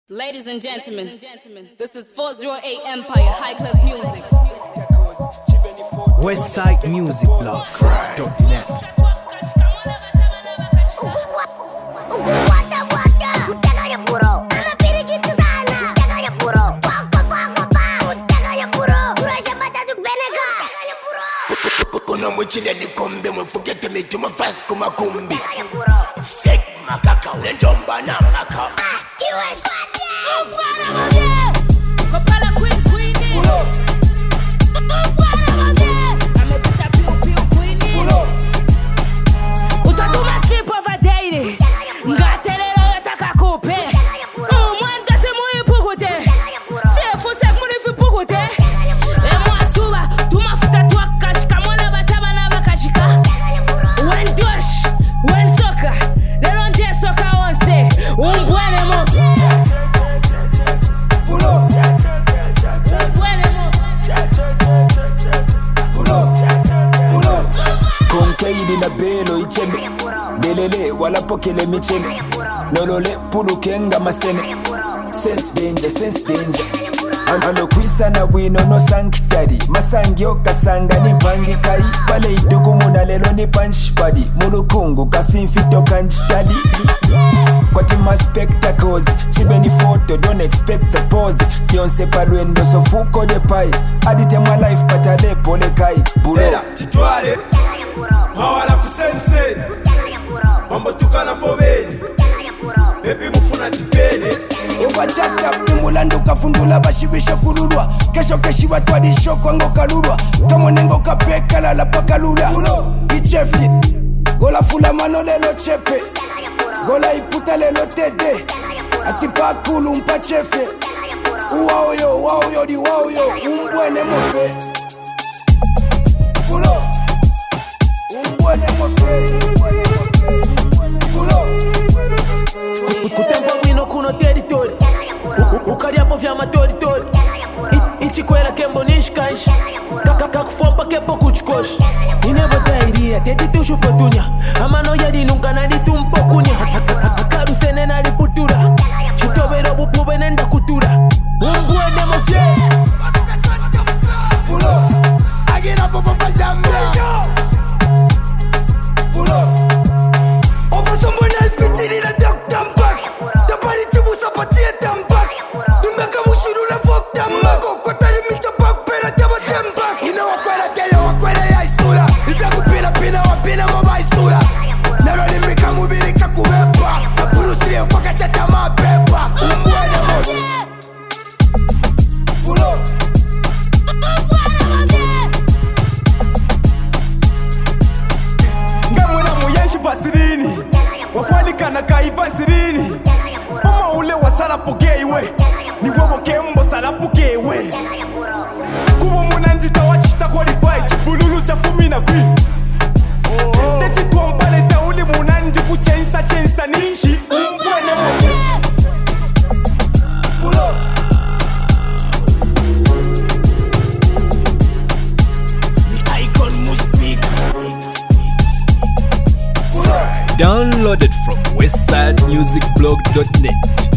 Ladies and gentlemen, this is 408 Empire High Class Music. WestsideMusicBlog.net. Chile ni kombe mfukete mituma fast kuma kumbi Fake makaka wendomba na maka US Kopala Queen Queenie. Amepita piu piu Queenie. Utatuma slip over daily. Ngatelelo yataka kupe. Mwanda timu ipugute. Tefu sek munifi pugute. Emwa suba tumafuta tuwakashika mwana bataba na bakashika. When dosh, when soka. Lelo nje soka onse. Umbwene mo. Konkeidi na belo icheme Belele wala pokele micheme Nolole pulu kenga maseme Sense danger Alo kwisa na wino no sanctuary Masangyo kasanga ni pangi kai Pale idugu muna lelo ni punch body Mulukungu kafinfito kanjitali Kwati ma spectacles Chibe ni photo, don't expect the pose Kionse palwendo so fuko de pai Adite my life patale pole kai Bulo Ela, titwale Mawala kusense Mambo tukana poveni Baby mufuna tipele Uvachaka pimulando kafundula bashibisha kululwa Kesho keshiwa twadisho kwango kalulwa Kamonengo kapeka lala pakalula Ichefi Gola fula mano lelo chepe Gola iputa lelo tede Atipa kulu mpa chefe Uwaoyo di waoyo Umbwene mofe Kulo Umbwene mofe Kulo Kutempo wino kuno territory Ukariapo vyama toritori Ichikwela kembo nishkansh Kakufompa kepo kuchkosh Inebo dairia teti tushu potunya Amano yadi nunca nadi tumpo kunya Karu sene nadi putura Chutobero bupu benenda kutura Umbwene mofye Pulo Agina popo pazambra Pulo Ovo sombona alpitiri na dok tambak Tapari chibu sapati ya tambak Dumeka mushuru la fok tambak Kotari mita bak pera taba tambak Ina wakwela keyo wakwela ya isura Ifya kupina pina wapina maba isura Naroli mika mubiri kakuwepa Kapuru siri ufaka chata mapepa Umbwene mosi Pulo Ngamuna muyeshi basirini Wafalika na kaiva sirini Mama ule wasala pokewe Ni wewo kembo sala pokewe Kubo muna nzita wachita qualify Chibululu chafumi na kwi Teti tuambale tauli muna ndi kuchensa nishi Umbwene moja Pulo Ni icon muspik Downloaded from WestsideMusicBlog.net.